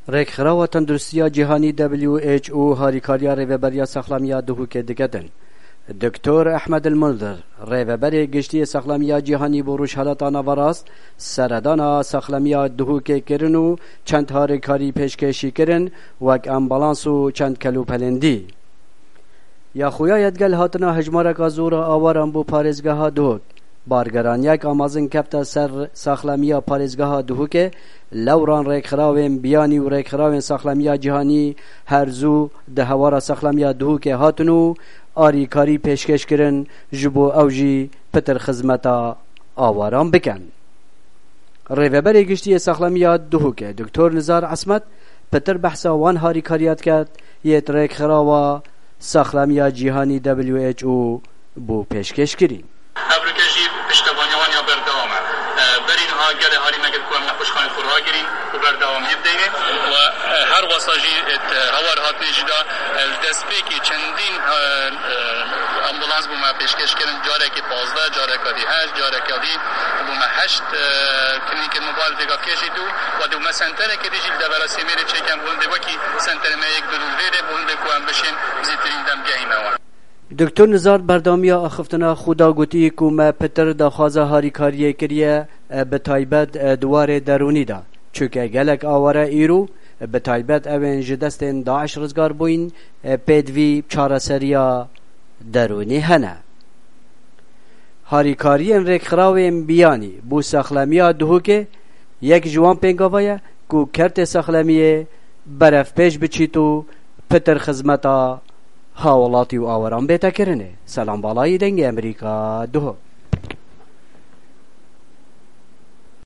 رکخراو تندرستیا جهانی WHO هاریکاریا ریوبریا ساخلامیا دهوک دگدن. دکتر احمد المنذر ریوبری گشتی ساخلامیا جهانی بروش حالتا نوراست سردانا ساخلامیا دهوک کرن و چند هاریکاری پیشکشی کرن وک امبالانس و چند کلو پلندی. یا خویایت گل هاتنا هجمارک آزورا آوارم بو پارزگاه دهوک. بارگرانیک آمازن کپتا سر ساخلامیا پارزگاه دهوکه لوران ریکخراوین بیانی و ریکخراوین ساخلامیا جهانی هرزو ده هوارا ساخلامیا دهوکه هاتنو آریکاری پیشکش کرن جبو اوجی پتر خزمتا آواران بکن. ریوبری گشتی ساخلامیا دهوکه دکتر نزار عصمت پتر بحثا وان هاریکاریات کرد یت ریکخراوا ساخلامیا جهانی WHO بو پیشکش کرین. گله هاری مگه کوام نخوشخانه خورها گیریم و برداوامی بدهیم و هر واساجی هوار هاتنی جدا دستپیکی چندین امبولانس بوم پیشکش کردن جاره که 15 جاره که 8 جاره که بوم 8 کلینیک موبایل دیگه کشی تو و دو سنتر که دیجی دبرسی میره چکم بونده وکی سنتر ما یک دو ویره بونده کوام بشیم زیترین دم گهیمه. دکتر نزار بردامیا اخفتنا خدا گوتی که ما پتر داخوازه هاریکاریه کریه به تایبت دوار درونی دا چوکه گلک آواره ایرو به تایبت اوین جدستین داعش رزگار بوین پیدوی چارسریا درونی هنه. هاریکارین ریکخراوین بیانی بو ساخلامیا دهوکه یک جوان پینگاویه که کرت ساخلامیه برف پیش بچیتو پتر خزمتا هاولاتی و آوران بیتا کرنه. سلام بالای دنگ امریکا دهو.